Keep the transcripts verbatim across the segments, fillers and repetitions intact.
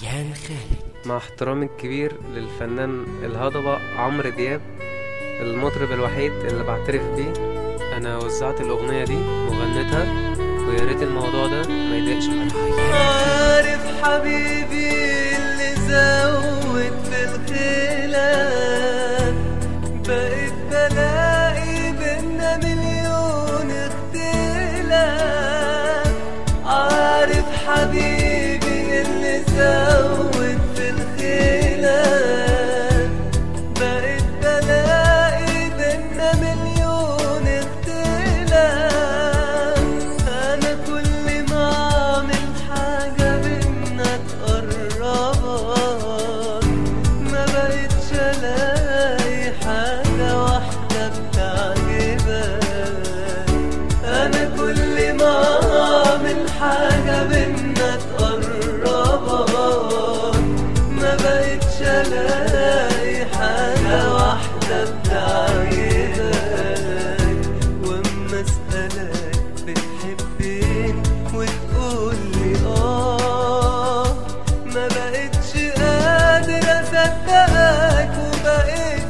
ريان خالد. مع احترامي الكبير للفنان الهضبة عمرو دياب، المطرب الوحيد اللي بعترف بيه. انا وزعت الاغنية دي وغنيتها، ويا ريت الموضوع ده ما يضايقش حد. عارف حبيبي اللي زود في الخلاف، بقيت بلاقي بينا مليون اختلاف. عارف حبيبي اللي زود في الخلاف، بقيت بلاقي بينا مليون اختلاف. انا كل ما اعمل حاجة بينا تقربك، ما بقتش الاقي حاجة واحدة بتعجبك. انا كل ما اعمل حاجة بينا تقربك، ما بقتش الاقي حاجة واحدة بتعجبك. واما اسألك بتحبين وتقولي اه، ما بقتش قادر اصدقك وبقيت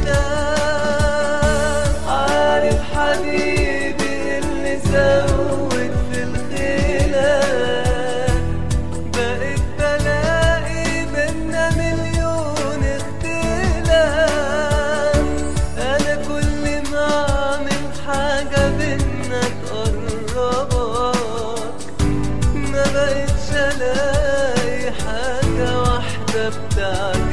بخاف. عارف حبيبي اللي زود في الخلاف، بقيت بلاقي بينا مليون اختلاف. انا كل ما اعمل حاجة بينا تقربك، ما بقتش الاقي حاجة واحدة بتعجبك.